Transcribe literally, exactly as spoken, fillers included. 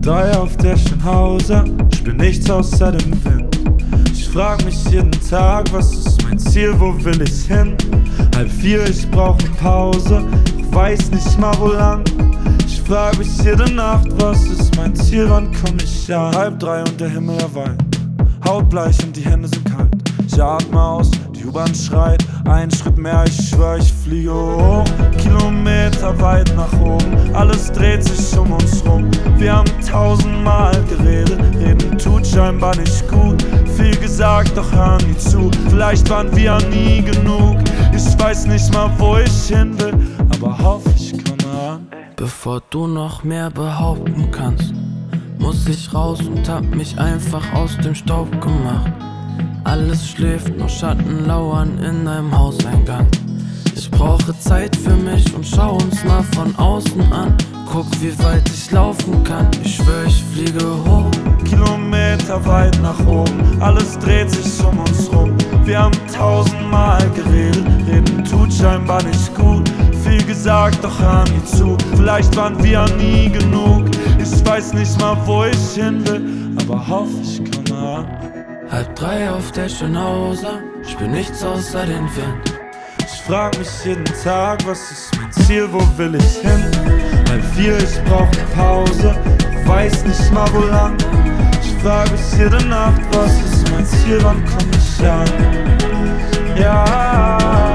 drei auf der Schönhauser, spür nichts außer dem Wind. Ich frag mich jeden Tag, was ist mein Ziel, wo will ich hin? Halb vier, ich brauch ne Pause, ich weiß nicht mal wo lang. Ich frag mich jede Nacht, was ist mein Ziel, wann komm ich an? Halb drei und der Himmel erweicht, hautbleich und die Hände sind kalt. Ich atme aus, die U-Bahn schreit, ein Schritt mehr, ich schwör, ich fliege hoch. Kilometer weit nach oben, alles dreht sich um uns rum. Wir haben tausendmal geredet, reden tut scheinbar nicht gut. Viel gesagt, doch hören nie zu, vielleicht waren wir nie genug. Ich weiß nicht mal, wo ich hin will, aber hoffe, ich komme an. Bevor du noch mehr behaupten kannst, muss ich raus und hab mich einfach aus dem Staub gemacht. Alles schläft, nur Schatten lauern in einem Hauseingang. Ich brauche Zeit für mich und schau uns mal von außen an. Guck, wie weit ich laufen kann, ich schwör, ich fliege hoch. Kilometer weit nach oben, alles dreht sich um uns rum. Wir haben tausendmal geredet, reden tut scheinbar nicht gut. Viel gesagt, doch hören nie zu, vielleicht waren wir nie genug. Ich weiß nicht mal, wo ich hin will, aber hoffe, ich komme an. Halb drei auf der Schönhauser, spür nichts außer den Wind. Ich frag mich jeden Tag, was ist mein Ziel, wo will ich hin? Halb vier, ich brauch ne Pause, ich weiß nicht mal wo lang. Ich frag mich jede Nacht, was ist mein Ziel, wann komm ich an? Ja.